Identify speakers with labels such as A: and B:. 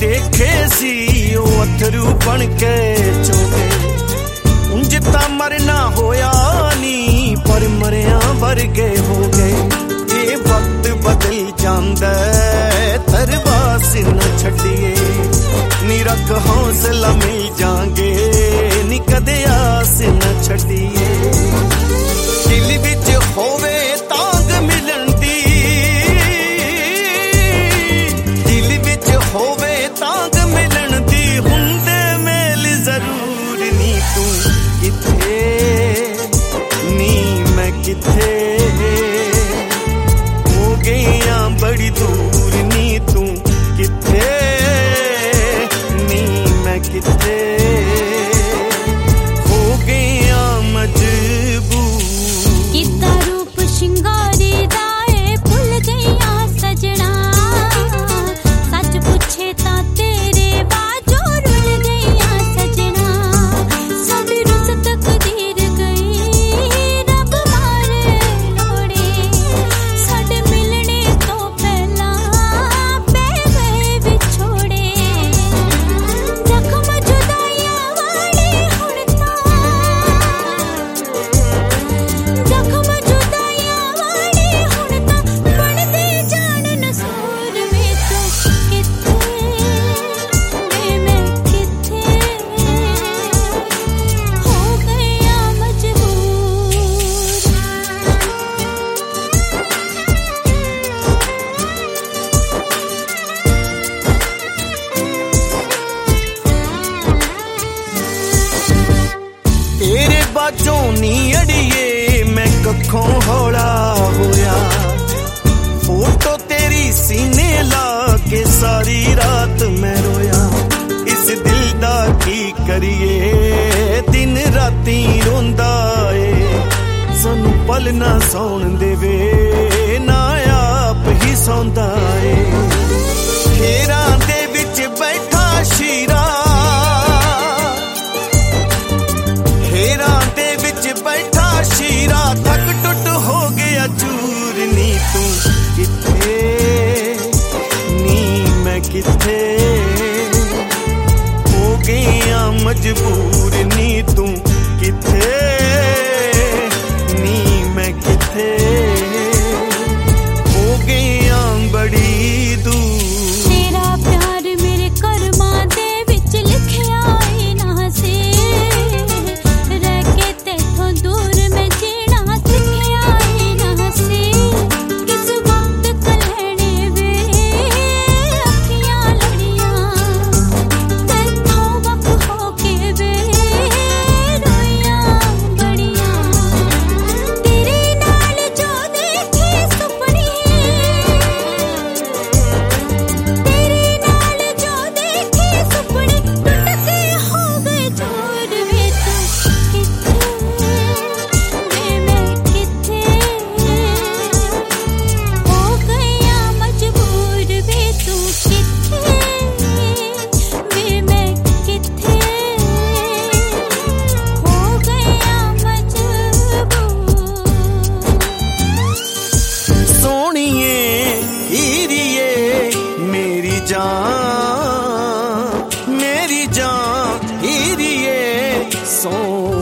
A: देखे सी ओ अथरू बन के चोगे उंज तां मरना होया नी पर मरिया वर्गे हो गए ये वक्त बदल जांदा तरवास न छड्डिए नी रख हौसला मिल जांगे नी कदे आस न छड्डिए दिल विच होवे तांग मिलन दी दिल विच होवे तांग मिलन दी हुंदे मेल जरूर नी तू किथे नी मैं किथे हो गईया बड़ी दूर नी तू किथे नी मैं किथे हो गईया मजबूर
B: कितना रूप शिंगारी दाए भुल गईया सजना सच पूछे ता तेरे बाजो रुल गईया सजना साडी रुस तकदीर गई रब मारे लोड़े साडे मिलने तो पहला पै गए विछोड़े जख्म जुदाइयां वाले हुण जख्म जुदाइयां वाले हुण तां बनदे जान नसूर में तू किथे मैं किथे हो गया मजबूर
A: तेरे बाजों नी अड़िए मैं कखों हौला होया फोटो तेरी सीने ला के सारी रात मैं रोया इस दिल दा की करिए दिन राती रोंदा ए सानू पल ना सौण देवे ना आप ही सौंदा ए घेरां दे विच बैठा शीरा घेरां दे विच बैठा शीरा थक टुट हो गया चूर नी तू किथे नी मैं किथे हो गईया मजबूर नी तू किथे नी मैं किथे हो गईया बड़ी दूर
B: तेरा प्यार मेरे कर्मां दे विच लिखिया ही ना सी रह के तेथों दूर मैं जीना सिखिया ही ना सी किस वक्त कलहने वे अखियां लड़ियां तेथों वक्त होके वे रोइयां बड़ियां तेरे नाल जो देखे सुपने तेरे नाल जो देखे सुपने टूट के हो गए चूर वे तू किथे मैं किथे हो गया मजबूर वे तू किथे मैं किथे हो गया मजबूर
A: सोनिए हीरिए मेरी जान हीरिए सो